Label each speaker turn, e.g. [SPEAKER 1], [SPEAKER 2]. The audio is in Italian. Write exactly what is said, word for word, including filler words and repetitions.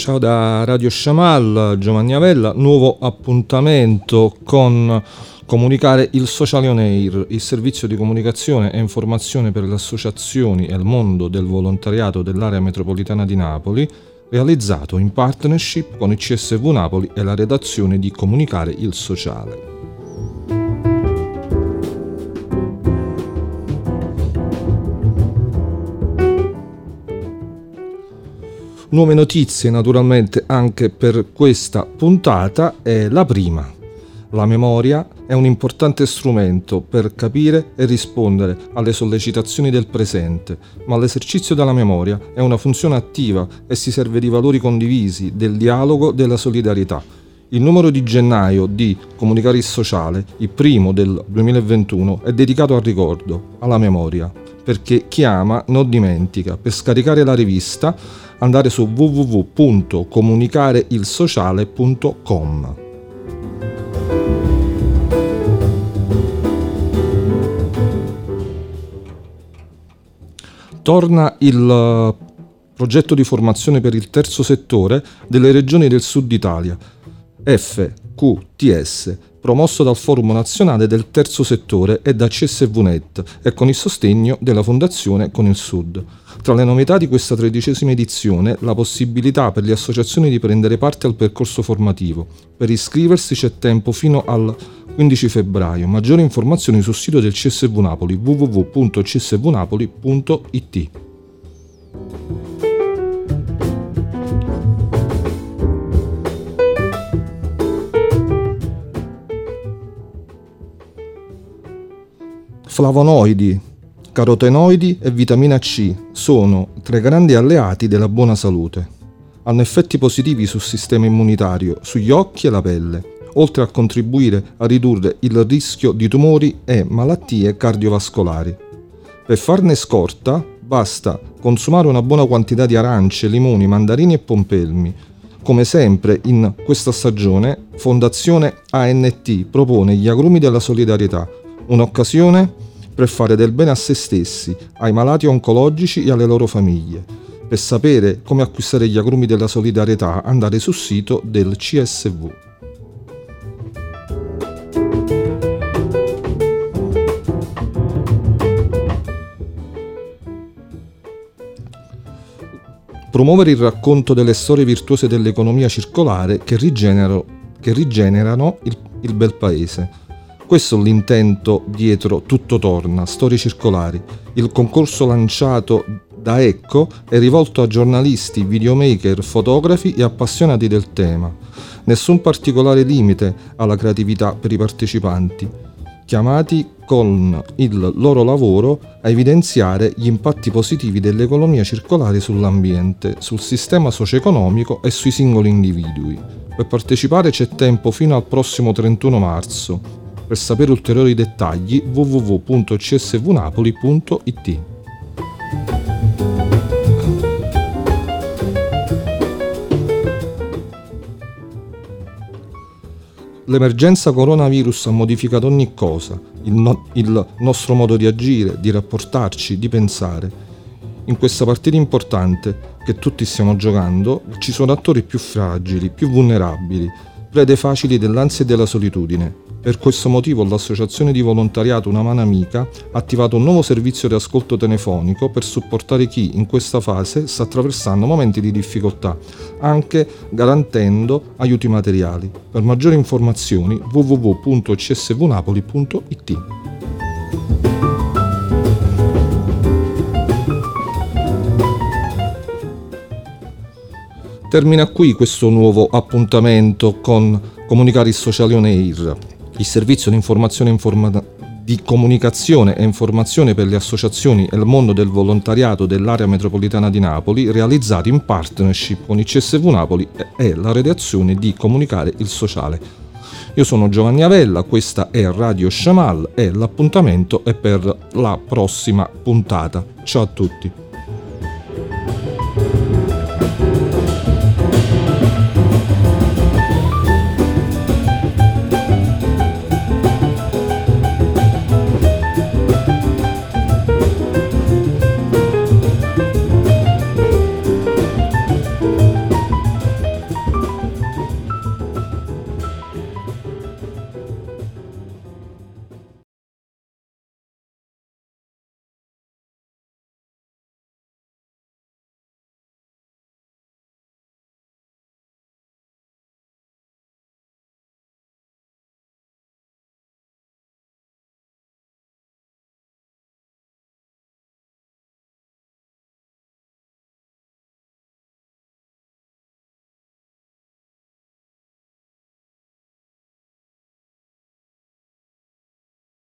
[SPEAKER 1] Ciao da Radio Shamal, Giovanni Avella, nuovo appuntamento con Comunicare il Sociale On Air, il servizio di comunicazione e informazione per le associazioni e il mondo del volontariato dell'area metropolitana di Napoli, realizzato in partnership con il C S V Napoli e la redazione di Comunicare il Sociale. Nuove notizie naturalmente anche per questa puntata è la prima. La memoria è un importante strumento per capire e rispondere alle sollecitazioni del presente, ma l'esercizio della memoria è una funzione attiva e si serve di valori condivisi, del dialogo, della solidarietà. Il numero di gennaio di Comunicare il Sociale, il primo del duemilaventuno, è dedicato al ricordo, alla memoria, perché chi ama non dimentica. Per scaricare la rivista andare su w w w punto comunicare il sociale punto com. Torna il progetto di formazione per il terzo settore delle regioni del Sud Italia, F Q T S, promosso dal Forum Nazionale del Terzo Settore e da C S V Net e con il sostegno della Fondazione Con il Sud. Tra le novità di questa tredicesima edizione, la possibilità per le associazioni di prendere parte al percorso formativo. Per iscriversi c'è tempo fino al quindici febbraio. Maggiori informazioni sul sito del C S V Napoli w w w punto c s v napoli punto i t. Flavonoidi, carotenoidi e vitamina C sono tre grandi alleati della buona salute. Hanno effetti positivi sul sistema immunitario, sugli occhi e la pelle, oltre a contribuire a ridurre il rischio di tumori e malattie cardiovascolari. Per farne scorta, basta consumare una buona quantità di arance, limoni, mandarini e pompelmi. Come sempre in questa stagione, Fondazione A N T propone gli agrumi della solidarietà, un'occasione per fare del bene a se stessi, ai malati oncologici e alle loro famiglie. Per sapere come acquistare gli agrumi della solidarietà, andare sul sito del C S V. Promuovere il racconto delle storie virtuose dell'economia circolare che rigenerano, che rigenerano il, il bel paese. Questo è l'intento dietro Tutto Torna, Storie Circolari. Il concorso lanciato da Ecco è rivolto a giornalisti, videomaker, fotografi e appassionati del tema. Nessun particolare limite alla creatività per i partecipanti, chiamati con il loro lavoro a evidenziare gli impatti positivi dell'economia circolare sull'ambiente, sul sistema socio-economico e sui singoli individui. Per partecipare c'è tempo fino al prossimo trentuno marzo. Per sapere ulteriori dettagli w w w punto c s v napoli punto i t. L'emergenza coronavirus ha modificato ogni cosa, il, no- il nostro modo di agire, di rapportarci, di pensare. In questa partita importante che tutti stiamo giocando ci sono attori più fragili, più vulnerabili, prede facili dell'ansia e della solitudine. Per questo motivo l'associazione di volontariato Una Mano Amica ha attivato un nuovo servizio di ascolto telefonico per supportare chi in questa fase sta attraversando momenti di difficoltà, anche garantendo aiuti materiali. Per maggiori informazioni w w w punto c s v napoli punto i t. Termina qui questo nuovo appuntamento con Comunicare il Sociale On Air, il servizio di informazione informa- di comunicazione e informazione per le associazioni e il mondo del volontariato dell'area metropolitana di Napoli, realizzato in partnership con il C S V Napoli e la redazione di Comunicare il Sociale. Io sono Giovanni Avella, questa è Radio Shamal e l'appuntamento è per la prossima puntata. Ciao a tutti.